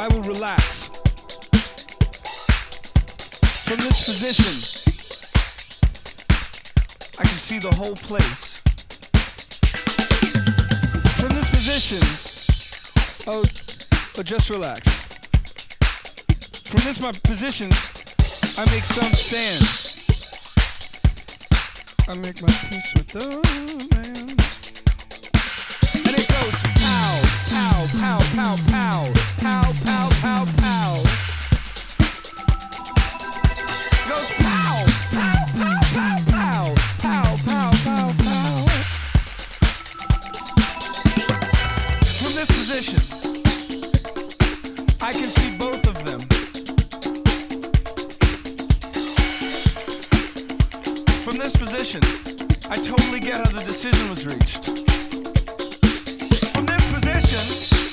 I will relax. From this position, I can see the whole place. From this position, oh, just relax. From this my position, I make some stand. I make my peace with the man. And it goes pow, pow, pow, pow, pow, pow, pow, pow, pow. It goes pow, pow, pow, pow, pow, pow, pow, pow, pow. From this position, I can see both of them. From this position, I totally get how the decision was reached. From this position,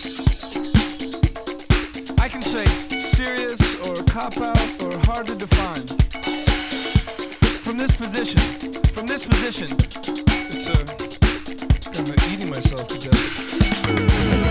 I can say serious or cop-out or hard to define. From this position, it's I'm eating myself to death.